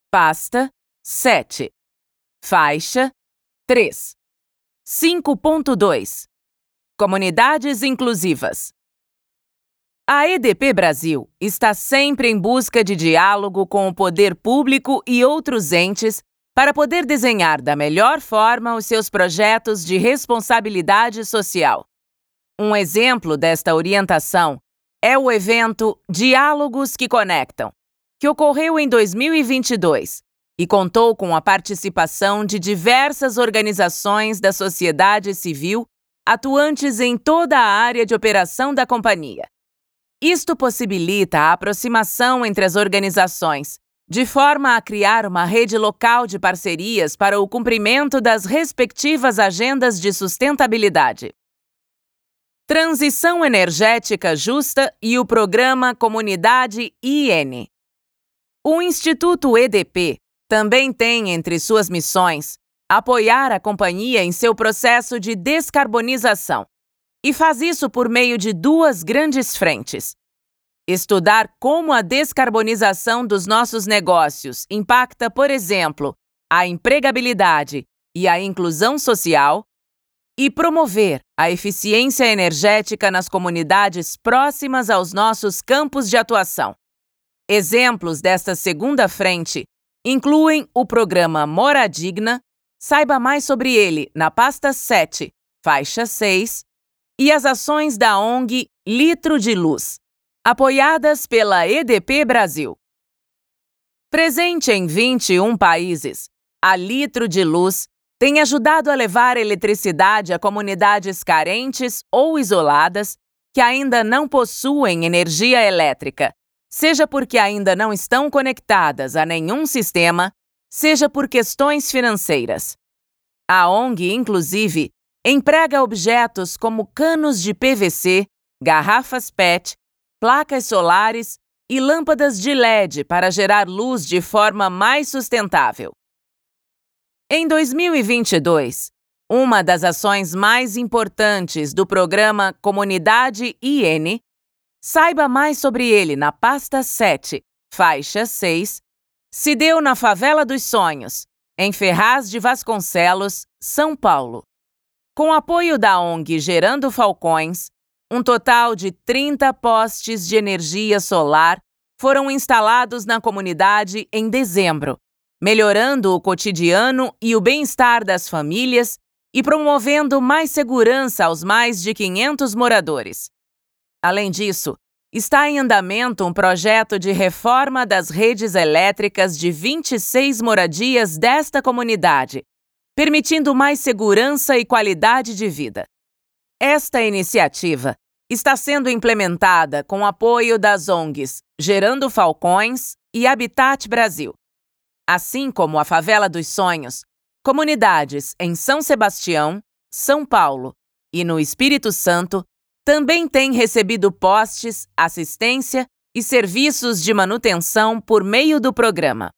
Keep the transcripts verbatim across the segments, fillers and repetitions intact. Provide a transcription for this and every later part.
Pasta sete. Faixa três. cinco ponto dois. Comunidades inclusivas. A E D P Brasil está sempre em busca de diálogo com o poder público e outros entes para poder desenhar da melhor forma os seus projetos de responsabilidade social. Um exemplo desta orientação é o evento Diálogos que Conectam, que ocorreu em dois mil e vinte e dois e contou com a participação de diversas organizações da sociedade civil atuantes em toda a área de operação da companhia. Isto possibilita a aproximação entre as organizações, de forma a criar uma rede local de parcerias para o cumprimento das respectivas agendas de sustentabilidade. Transição Energética Justa e o Programa Comunidade I N. O Instituto E D P também tem entre suas missões apoiar a companhia em seu processo de descarbonização, e faz isso por meio de duas grandes frentes. Estudar como a descarbonização dos nossos negócios impacta, por exemplo, a empregabilidade e a inclusão social, e promover a eficiência energética nas comunidades próximas aos nossos campos de atuação. Exemplos desta segunda frente incluem o programa Moradigna, saiba mais sobre ele na pasta sete, faixa seis, e as ações da O N G Litro de Luz, apoiadas pela E D P Brasil. Presente em vinte e um países, a Litro de Luz tem ajudado a levar eletricidade a comunidades carentes ou isoladas que ainda não possuem energia elétrica, seja porque ainda não estão conectadas a nenhum sistema, seja por questões financeiras. A O N G, inclusive, emprega objetos como canos de P V C, garrafas P E T, placas solares e lâmpadas de L E D para gerar luz de forma mais sustentável. Em dois mil e vinte e dois, uma das ações mais importantes do programa Comunidade I N, saiba mais sobre ele na pasta sete, faixa seis, se deu na Favela dos Sonhos, em Ferraz de Vasconcelos, São Paulo. Com apoio da O N G Gerando Falcões, um total de trinta postes de energia solar foram instalados na comunidade em dezembro, melhorando o cotidiano e o bem-estar das famílias e promovendo mais segurança aos mais de quinhentos moradores. Além disso, está em andamento um projeto de reforma das redes elétricas de vinte e seis moradias desta comunidade, permitindo mais segurança e qualidade de vida. Esta iniciativa está sendo implementada com apoio das O N Gs Gerando Falcões e Habitat Brasil. Assim como a Favela dos Sonhos, comunidades em São Sebastião, São Paulo e no Espírito Santo também têm recebido postes, assistência e serviços de manutenção por meio do programa.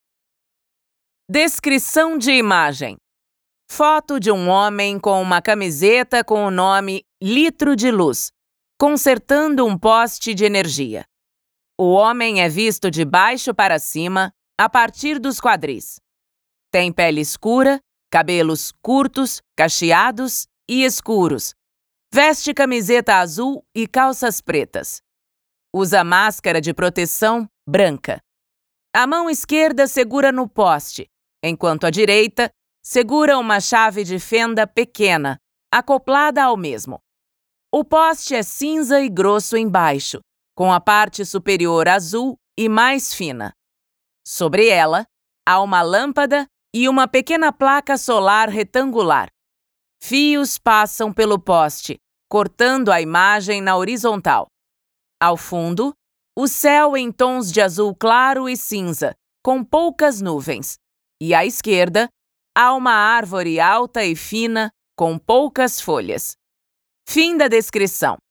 Descrição de imagem. Foto de um homem com uma camiseta com o nome Litro de Luz, consertando um poste de energia. O homem é visto de baixo para cima, a partir dos quadris. Tem pele escura, cabelos curtos, cacheados e escuros. Veste camiseta azul e calças pretas. Usa máscara de proteção branca. A mão esquerda segura no poste, enquanto a direita segura uma chave de fenda pequena, acoplada ao mesmo. O poste é cinza e grosso embaixo, com a parte superior azul e mais fina. Sobre ela, há uma lâmpada e uma pequena placa solar retangular. Fios passam pelo poste, cortando a imagem na horizontal. Ao fundo, o céu em tons de azul claro e cinza, com poucas nuvens. E à esquerda, há uma árvore alta e fina, com poucas folhas. Fim da descrição.